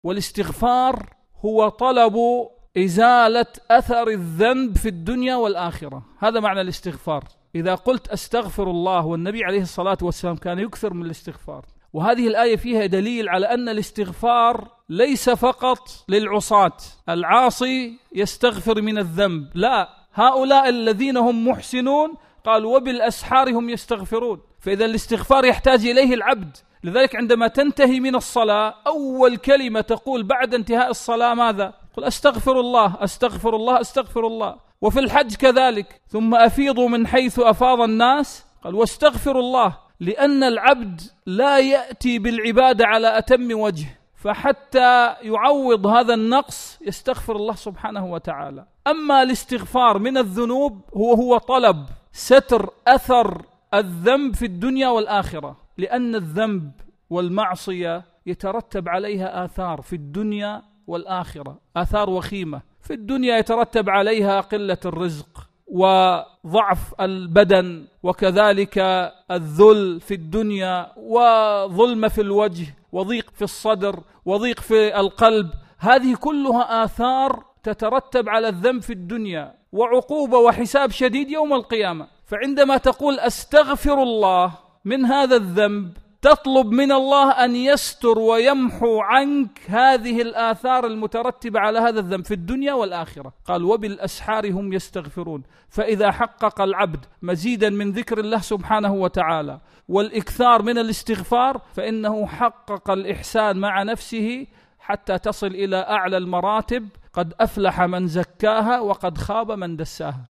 والاستغفار هو طلب إزالة أثر الذنب في الدنيا والآخرة. هذا معنى الاستغفار. إذا قلت أستغفر الله، والنبي عليه الصلاة والسلام كان يكثر من الاستغفار، وهذه الآية فيها دليل على أن الاستغفار ليس فقط للعصاة، العاصي يستغفر من الذنب، لا، هؤلاء الذين هم محسنون قال وبالأسحار هم يستغفرون. فإذا الاستغفار يحتاج إليه العبد. لذلك عندما تنتهي من الصلاة أول كلمة تقول بعد انتهاء الصلاة ماذا؟ قل أستغفر الله أستغفر الله أستغفر الله. وفي الحج كذلك، ثم أفيضوا من حيث أفاض الناس، قال واستغفر الله، لأن العبد لا يأتي بالعبادة على أتم وجه، فحتى يعوض هذا النقص يستغفر الله سبحانه وتعالى. أما الاستغفار من الذنوب هو طلب ستر أثر الذنب في الدنيا والآخرة، لأن الذنب والمعصية يترتب عليها آثار في الدنيا والآخرة، آثار وخيمة. في الدنيا يترتب عليها قلة الرزق وضعف البدن، وكذلك الذل في الدنيا، وظلمة في الوجه، وضيق في الصدر، وضيق في القلب. هذه كلها آثار تترتب على الذنب في الدنيا، وعقوبة وحساب شديد يوم القيامة. فعندما تقول أستغفر الله من هذا الذنب، تطلب من الله أن يستر ويمحو عنك هذه الآثار المترتبة على هذا الذنب في الدنيا والآخرة. قال وبالأسحار هم يستغفرون. فإذا حقق العبد مزيدا من ذكر الله سبحانه وتعالى والإكثار من الاستغفار، فإنه حقق الإحسان مع نفسه حتى تصل إلى أعلى المراتب. قد أفلح من زكاها وقد خاب من دساها.